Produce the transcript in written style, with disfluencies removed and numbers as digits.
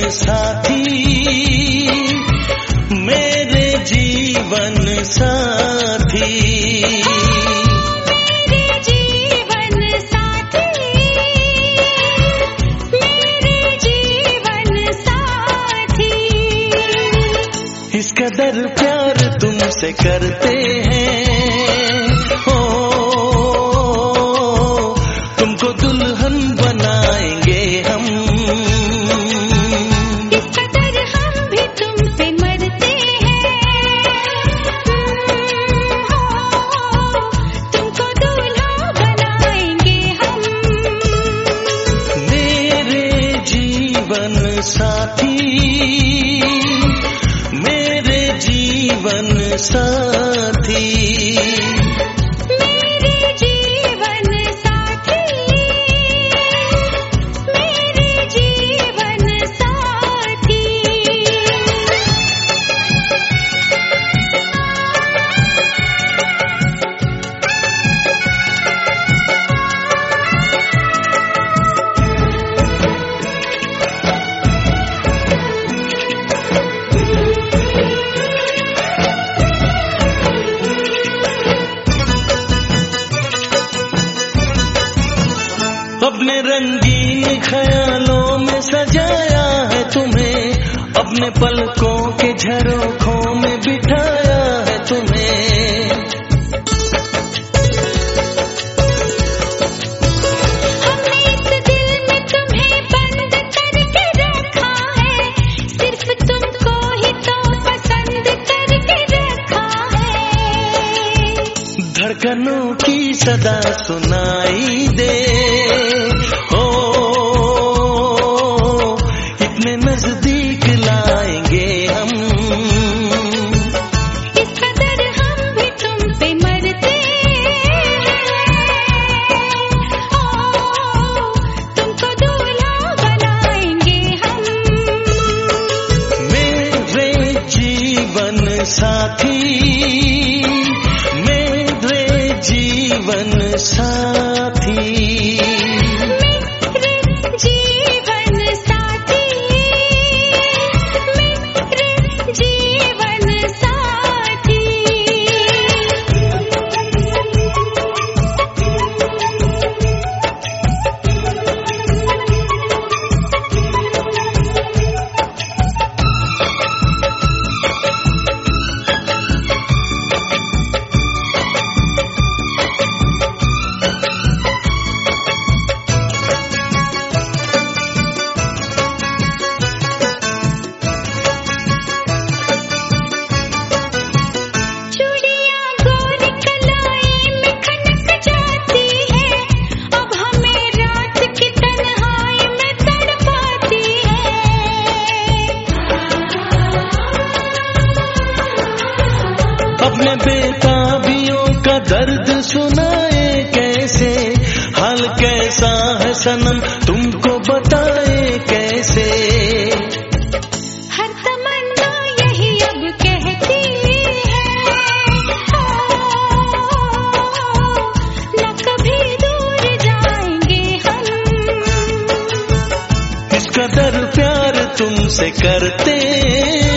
साथी, मेरे जीवन साथी, मेरे जीवन साथी, मेरे जीवन साथी। इस कदर प्यार तुमसे करते हैं, ओ तुमको दुल्हन बनाएंगे हम। इस कदर हम भी तुम पे मरते हैं, तुमको दूल्हा बनाएंगे हम। मेरे जीवन साथी, मेरे जीवन साथी, मेरे जीवन साथी, मेरे जीवन साथी। अपने रंगीन ख्यालों में सजाया है तुम्हें, अपने पलकों के झरोखों में बिठाया है तुम्हें। हमने इस दिल में तुम्हें बंद करके रखा है, सिर्फ तुमको ही तो पसंद करके रखा है। धड़कनों की सदा सुनाई दे, ओ इतने नजदीक लाएंगे हम। इस कदर हम भी तुम पे मरते हैं, तुमको दूल्हा बनाएंगे हम। मेरे जीवन साथी, मेरे जीवन साथी, मेरे जीवन साथी, मेरे जीवन साथी। चूड़ियां गोरी कलाई में खनक जाती है, अब हमें रात की तन्हाई में तड़पाती है। अपने बेताबियों का दर्द सुनाए कैसे, हाल कैसा है सनम तुमको बताए कैसे। हर तमन्ना यही अब कहती है, न कभी दूर जाएंगे हम। इस कदर प्यार तुमसे करते